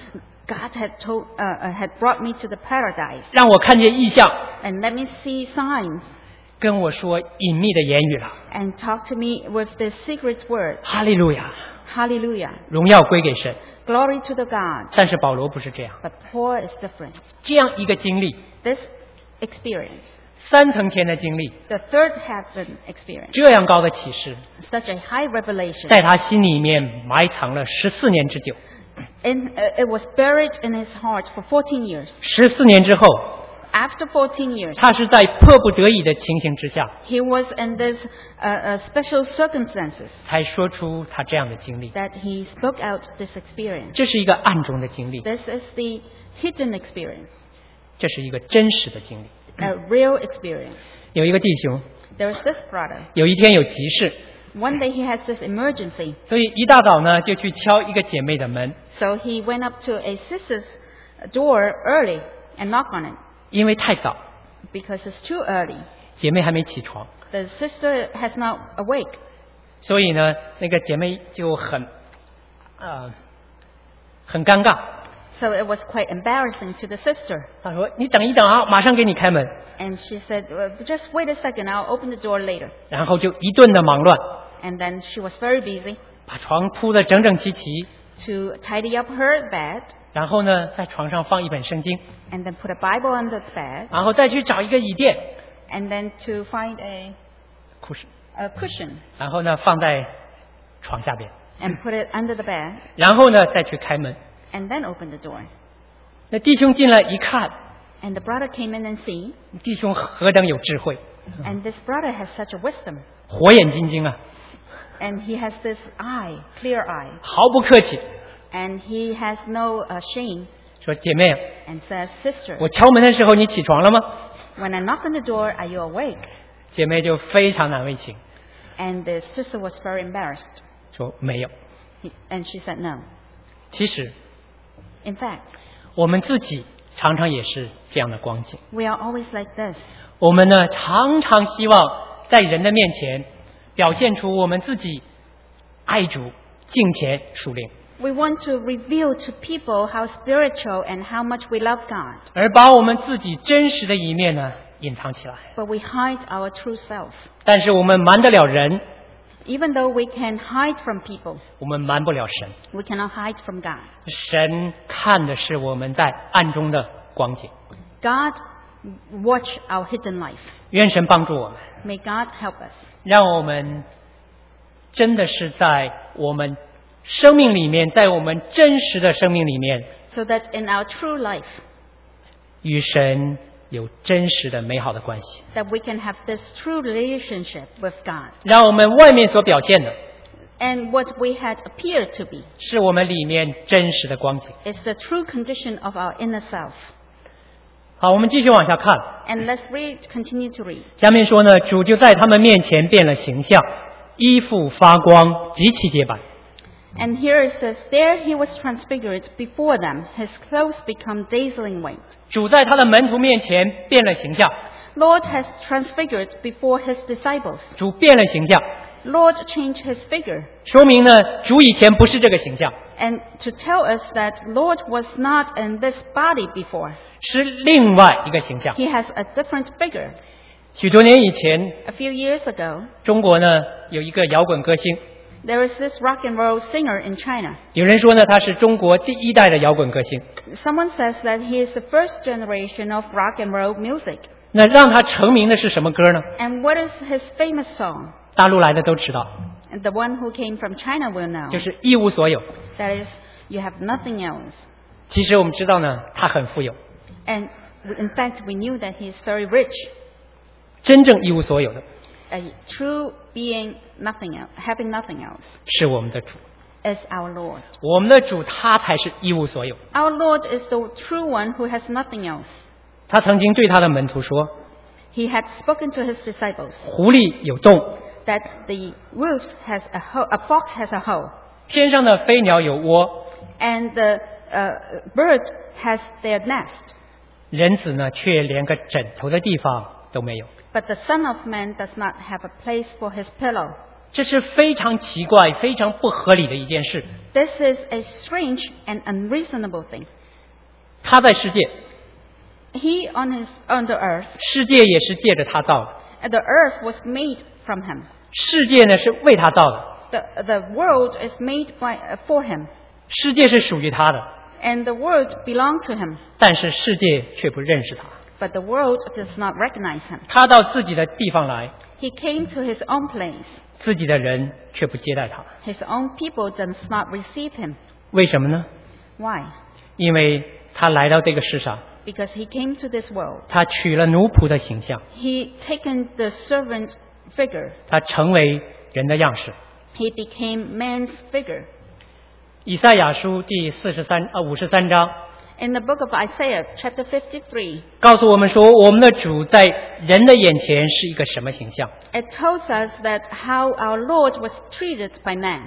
God had told, uh, uh, had brought me to the paradise 让我看见异象， and let me see signs 跟我说隐秘的言语了。 and talk to me with the secret word. 哈利路亚， Hallelujah. 荣耀归给神。 Glory to the God. 但是保罗不是这样， But Paul is different. 这样一个经历， This experience, 三层天的经历， the third heaven experience, 这样高的启示， such a high revelation, 在他心里面埋藏了十四年之久。 in, uh, it was buried in his heart for fourteen years. 十四年之后， After fourteen years, 他是在迫不得已的情形之下， he was in this uh, uh, special circumstances 才说出他这样的经历。 that he spoke out this experience. 这是一个暗中的经历， This is the hidden experience, 这是一个真实的经历。 a real experience. 有一个弟兄， There was this brother. 有一天有急事， One day he has this emergency, 所以一大早呢就去敲一个姐妹的门， so he went up to a sister's door early and knocked on it 因为太早， because it's too early. 姐妹还没起床， The sister has not awake, 所以呢那个姐妹就很呃很尴尬。 so it was quite embarrassing to the sister. 她说：“你等一等啊，马上给你开门。 And she said, "Uh, just wait a second, I'll open the door later." ” 然后就一顿的忙乱， And then she was very busy 把床铺得整整齐齐， to tidy up her bed 然后呢在床上放一本圣经， and then put a Bible under the bed 然后再去找一个椅垫， and then to find a, 哭是， a cushion 然后呢放在床下边， and put it under the bed 然后呢再去开门。 and then open the door. 那弟兄进来一看， And the brother came in and see, 弟兄何等有智慧， and this brother has such a wisdom. 火眼金睛啊， And he has this eye, clear eye. 毫不客气， And he has no uh, shame 说：“姐妹， and says, Sister, 我敲门的时候你起床了吗 when I knock on the door, are you awake?？” 姐妹就非常难为情， And the sister was very embarrassed. 说：“没有。 He, and she said no. ” 其实 In fact, 我们自己常常也是这样的光景。 we are always like this. 我们呢，常常希望在人的面前表现出我们自己爱主、敬虔、属灵， We want to reveal to people how spiritual and how much we love God. 而把我们自己真实的一面呢隐藏起来。 But we hide our true self. 但是我们瞒得了人， Even though we can hide from people, 我们瞒不了神。 we cannot hide from God. 神看的是我们在暗中的光景。 God watch our hidden life. 愿神帮助我们， May God help us. 让我们真的是在我们生命里面，在我们真实的生命里面， So that in our true life, 与神有真实的美好的关系。 that we can have this true relationship with God. 让我们外面所表现的， And what we had appeared to be 是我们里面真实的光景。 is the true condition of our inner self. 好，我们继续往下看。 And let's read, continue to read. 下面说呢，主就在他们面前变了形象，衣服发光，极其洁白。 And here it says, there he was transfigured before them, his clothes become dazzling white. 主在他的门徒面前变了形象， Lord has transfigured before his disciples. 主变了形象， Lord changed his figure. 说明呢，主以前不是这个形象， and to tell us that Lord was not in this body before. 是另外一个形象。 He has a different figure. 许多年以前， A few years ago, 中国呢有一个摇滚歌星， there is this rock and roll singer in China. 有人说呢他是中国第一代的摇滚歌星。 Someone says that he is the first generation of rock and roll music. 那让他成名的是什么歌呢？ And what is his famous song? 大陆来的都知道， And the one who came from China will know. 就是一无所有。 That is, you have nothing else. 其实我们知道呢，他很富有， And in fact, we knew that he is very rich. 真正一无所有的 A true being, nothing else, having nothing else, 是我们的主。 is our Lord. 我们的主他才是一无所有。 Our Lord is the true one who has nothing else. 他曾经对他的门徒说 He had spoken to his disciples 狐狸有洞， that the wolf has a hole, a fox has a hole, 天上的飞鸟有窝， and the uh, bird has their nest, 人子呢却连个枕头的地方都没有。 but the Son of Man does not have a place for his pillow. 这是非常奇怪、非常不合理的一件事。 This is a strange and unreasonable thing. 他在世界， He on his on the earth, 世界也是借着他造的， and the earth was made from him. 世界呢是为他造的， The the world is made by uh, for him, 世界是属于他的， and the world belonged to him. 但是世界却不认识他。 But the world does not recognize him. 他到自己的地方来， He came to his own place. 自己的人却不接待他， His own people does not receive him. 为什么呢？ Why? 因为他来到这个世上， Because he came to this world. 他取了奴仆的形象， He taken the servant figure. 他成为人的样式。 He became man's figure. 以赛亚书第四十三呃五十三章 In the book of Isaiah, chapter fifty-three, 告诉我们说，我们的主在人的眼前是一个什么形象？ it tells us that how our Lord was treated by man.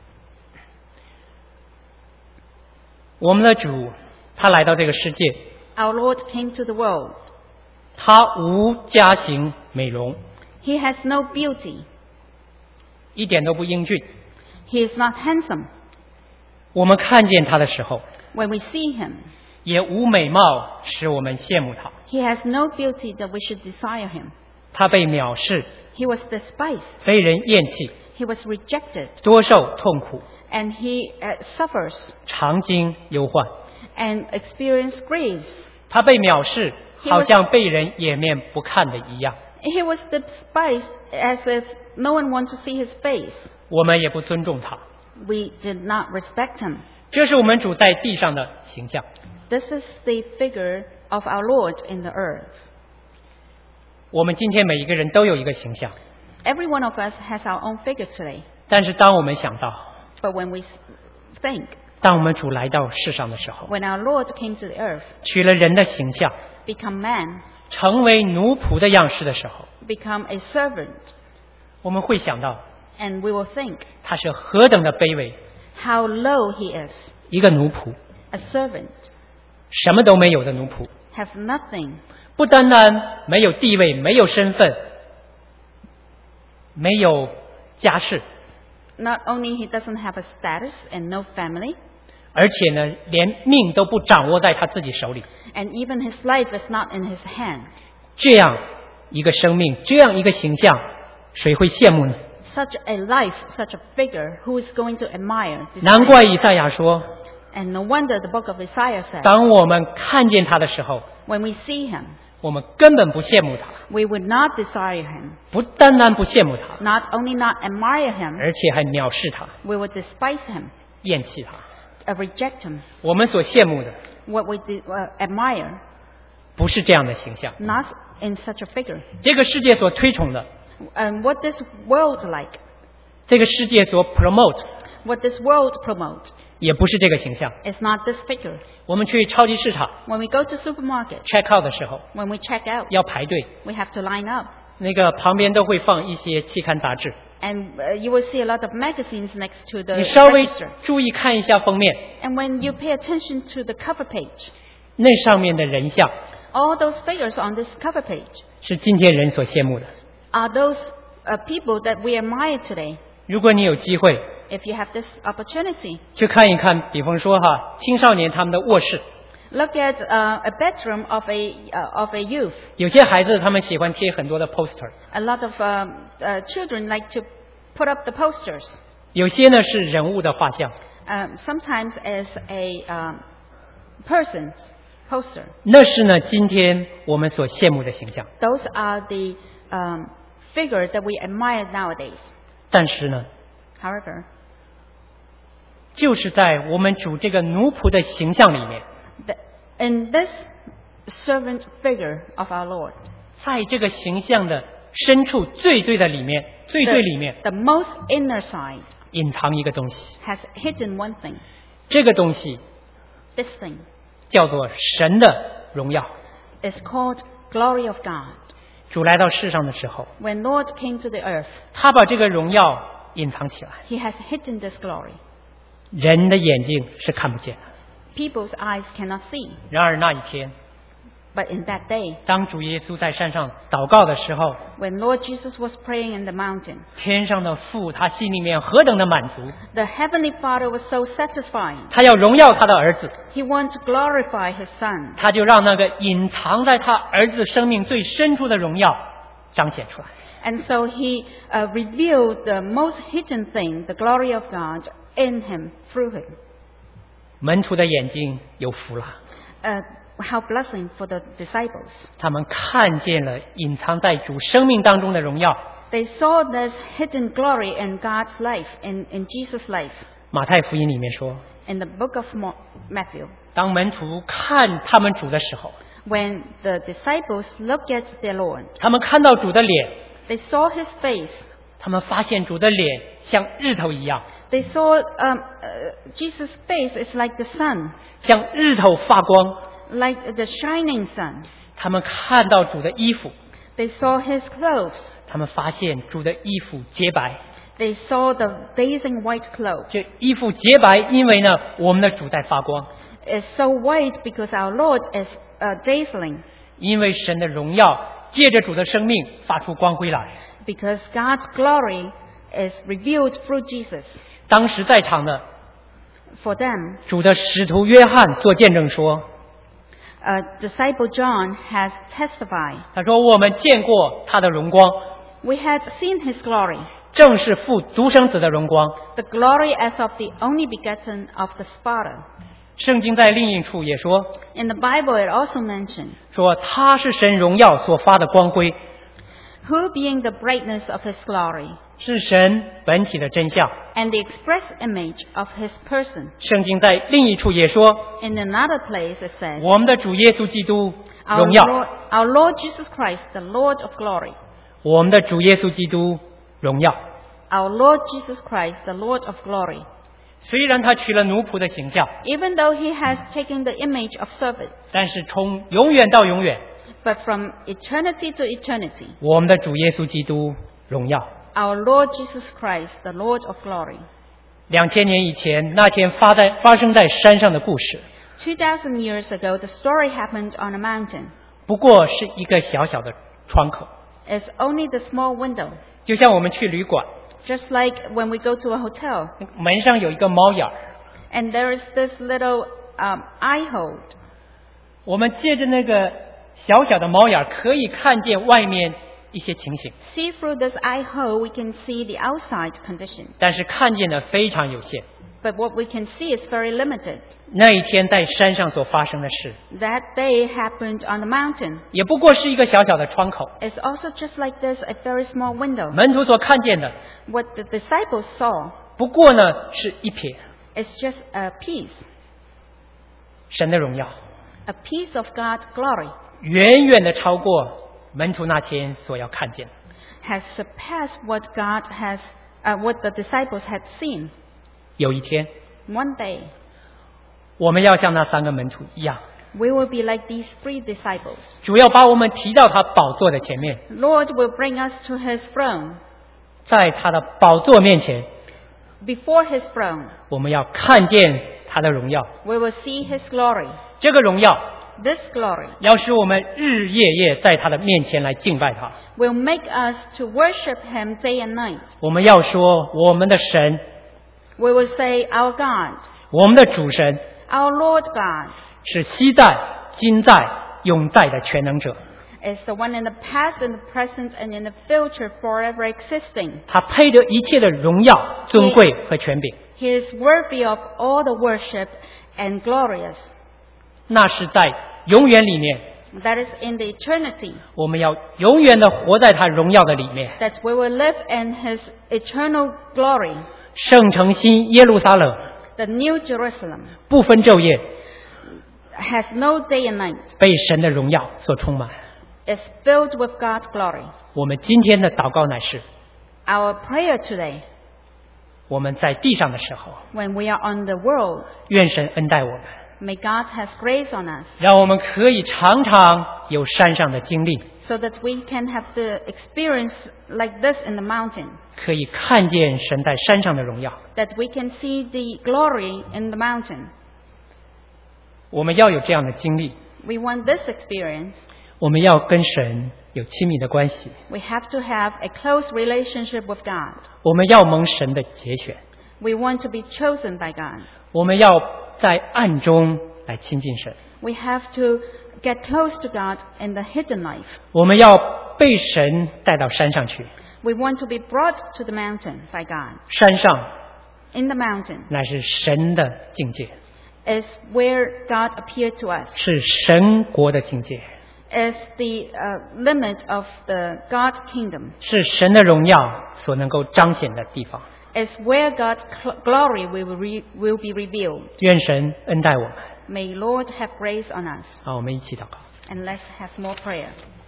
我们的主，他来到这个世界， Our Lord came to the world. 他无家型美容， He has no beauty. 一点都不英俊。 He is not handsome. 我们看见他的时候， When we see him, 也无美貌使我们羡慕他。 he has no beauty that we should desire him. 他被藐视， He was despised. 被人厌弃， He was rejected. 多受痛苦， And he uh, suffers 常经忧患。 and experiences griefs. 他被藐视， He 好 was- 像被人掩面不看的一样。 He was despised as if no one wanted to see his face. 我们也不尊重他。 We did not respect him. 这是我们主在地上的形象。 This is the figure of our Lord in the earth. 我们今天每一个人都有一个形象， Every one of us has our own figure today. 但是当我们想到， But when we think, 当我们主来到世上的时候， when our Lord came to the earth, 取了人的形象， become man, 成为奴仆的样式的时候， become a servant, 我们会想到 and we will think 他是何等的卑微， how low he is, 一个奴仆， a servant, 什么都没有的奴仆， have nothing, 不单单没有地位，没有身份，没有家世， not only he doesn't have a status and no family, 而且呢，连命都不掌握在他自己手里。 and even his life is not in his hand. 这样一个生命，这样一个形象，谁会羡慕呢？ Such a life, such a figure, who is going to admire this 难 man? 怪以赛亚说， And no wonder the book of Isaiah says, 当我们看见他的时候， when we see him, 我们根本不羡慕他， we would not desire him. 不单单不羡慕他， Not only not admire him, 而且还藐视他， we would despise him, 厌弃他。 uh, reject him. 我们所羡慕的 What we de- uh, admire, 不是这样的形象， not in such a figure. 这个世界所推崇的， And what this world like, 这个世界所 promote what this world promote, 也不是这个形象。 is not this figure. 我们去超级市场 When we go to supermarket, check out 的时候 when we check out, 要排队， we have to line up. 那个旁边都会放一些期刊杂志， And uh, you will see a lot of magazines next to the 你稍微 register. 注意看一下封面， And when you pay attention to the cover page, 那上面的人像 all those figures on this cover page 是今天人所羡慕的。 are those uh, people that we admire today. 如果你有机会 if you have this opportunity. 去看一看，比方说哈，青少年他们的卧室， Look at uh, a bedroom of a uh, of a youth. 有些孩子他们喜欢贴很多的 poster， A lot of um, uh, children like to put up the posters. 有些呢是人物的画像， Um, sometimes as a um, person's poster. 那是呢今天我们所羡慕的形象。 Those are the um, figures that we admire nowadays. 但是呢， However, 就是在我们主这个奴仆的形象里面， the, in this servant figure of our Lord, 在这个形象的深处最最的里面，最最里面 the, the most inner side 隐藏一个东西， has hidden one thing. 这个东西 This thing 叫做神的荣耀。 is called glory of God. 主来到世上的时候， When Lord came to the earth, 他把这个荣耀隐藏起来， He has hidden this glory. 人的眼睛是看不见的。 People's eyes cannot see. 然而那一天， But in that day, 当主耶稣在山上祷告的时候， when Lord Jesus was praying in the mountain, 天上的父他心里面何等的满足， the Heavenly Father was so satisfied. 他要荣耀他的儿子， He wanted to glorify His Son. 他就让那个隐藏在他儿子生命最深处的荣耀彰显出来。 And so He uh, revealed the most hidden thing, the glory of God, in Him, through Him. 门徒的眼睛有福了， Uh, how blessing for the disciples. 他们看见了隐藏在主生命当中的荣耀。 They saw this hidden glory in God's life, in, in Jesus' life. 马太福音里面说， In the book of Mo- Matthew, 当门徒看他们主的时候， when the disciples looked at their Lord, 他们看到主的脸， they saw His face. 他们发现主的脸像日头一样， They saw um, uh, Jesus' face is like the sun, 像日头发光。 like the shining sun. 他们看到主的衣服， They saw His clothes. 他们发现主的衣服洁白。 They saw the blazing white clothes. 这衣服洁白，因为呢，我们的主在发光， It's so white because our Lord is uh, dazzling, 因为神的荣耀借着主的生命发出光辉来。 because God's glory is revealed through Jesus. 当时在场的 For them, 主的使徒约翰做见证说， uh, disciple John has testified. 他说我们见过他的荣光， We had seen His glory, 正是父独生子的荣光。 the glory as of the only begotten of the Father. 圣经在另一处也说， In the Bible, it also mentioned, 说他是神荣耀所发的光辉， who being the brightness of His glory, 是神本体的真相。 and the express image of His person. 圣经在另一处也说， In another place, it says, 我们的主耶稣基督 our 荣耀， Lord, our Lord Jesus Christ, the Lord of glory. 我们的主耶稣基督荣耀。 Our Lord Jesus Christ, the Lord of glory. 虽然他取了奴仆的形象， Even though He has taken the image of servant, 但是从永远到永远， but from eternity to eternity, 我们的主耶稣基督荣耀。 our Lord Jesus Christ, the Lord of glory. 两千年以前，那天发在发生在山上的故事， Two thousand years ago, the story happened on a mountain. 不过是一个小小的窗口， It's only the small window. 就像我们去旅馆， Just like when we go to a hotel, 门上有一个猫眼儿， and there is this little um, eye hole. 我们借着那个小小的猫眼儿，可以看见外面一些情形， See through this eye hole, we can see the outside condition. 但是看见的非常有限。 But what we can see is very limited. 那一天在山上所发生的事， That day happened on the mountain. 也不过是一个小小的窗口， It's also just like this, a very small window. 门徒所看见的， What the disciples saw 不过呢是一瞥 is just a piece, 神的荣耀， a piece of God's glory, 远远的超过门徒那天所要看见的。 has surpassed what God has, uh, what the disciples had seen. 有一天， One day, 我们要像那三个门徒一样， we will be like these three disciples. 主要把我们提到他宝座的前面， Lord will bring us to His throne. 在他的宝座面前， Before His throne, 我们要看见他的荣耀。 we will see His glory. 这个荣耀 This glory 要使我们日夜夜在他的面前来敬拜他。 will make us to worship Him day and night. 我们要说，我们的神 We will say, Our God, 我们的主神 our Lord God, 是昔在、今在、永在的全能者， is the one in the past, in the present, and in the future, forever existing. 他配得一切的荣耀、尊贵和权柄。 He is worthy of all the worship and glorious. 那是在永远里面， That is in the eternity, 我们要永远的活在他荣耀的里面。 that we will live in His eternal glory. 圣城新耶路撒冷 The New Jerusalem 不分昼夜， has no day and night. 被神的荣耀所充满。 It's filled with God's glory. 我们今天的祷告乃是， Our prayer today, 我们在地上的时候， when we are on the world, 愿神恩待我们， may God have grace on us, 让我们可以常常有山上的经历， so that we can have the experience like this in the mountain, 可以看见神在山上的荣耀。 that we can see the glory in the mountain. 我们要有这样的经历， We want this experience. 我们要跟神有亲密的关系， We have to have a close relationship with God. 我们要蒙神的节选， We want to be chosen by God. 我们要在暗中来亲近神， We have to get close to God in the hidden life. 我们要被神带到山上去。 We want to be brought to the mountain by God. 山上 In the mountain 乃是神的境界， is where God appeared to us, 是神国的境界， is the uh, limit of the God kingdom, 是神的荣耀所能够彰显的地方。 is where God's cl- glory will, re- will be revealed. 愿神恩待我们。 May Lord have grace on us. 好，我们一起祷告。 And let's have more prayer.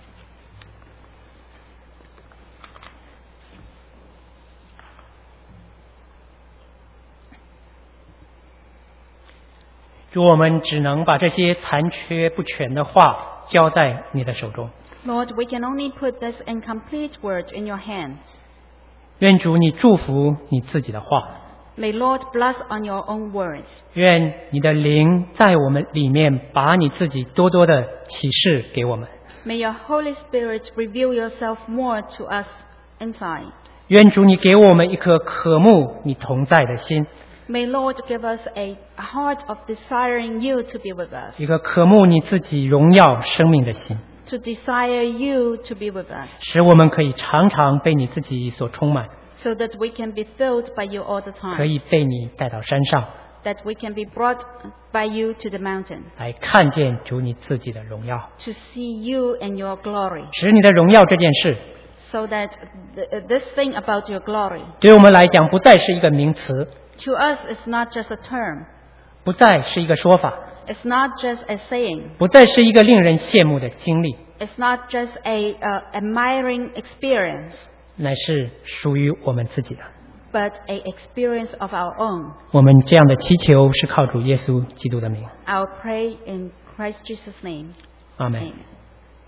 主，我们只能把这些残缺不全的话交在你的手中。 Lord, we can only put this incomplete word in your hands. 愿主你祝福你自己的话， May Lord bless on your own words. 愿你的灵在我们里面把你自己多多的启示给我们。 May your Holy Spirit reveal yourself more to us inside. 愿主你给我们一颗渴慕你同在的心， May Lord give us a heart of desiring you to be with us, 一个渴慕你自己荣耀生命的心， to desire you to be with us, 使我们可以常常被你自己所充满， so that we can be filled by you all the 可 time, 以被你带到山上 that we can be brought by you to the mountain, 来看见主你自己的荣耀， to see you and your glory, 使你的荣耀这件事 so that th- this thing about your glory, 对我们来讲不再是一个名词， to us is not just a term, 不再是一个说法， it's not just a saying, 不再是一个令人羡慕的经历， it's not just a uh, admiring experience, 乃是属于我们自己的。 but a experience of our own. 我们这样的祈求是靠主耶稣基督的名， I'll pray in Christ Jesus' name. 阿门。 Amen.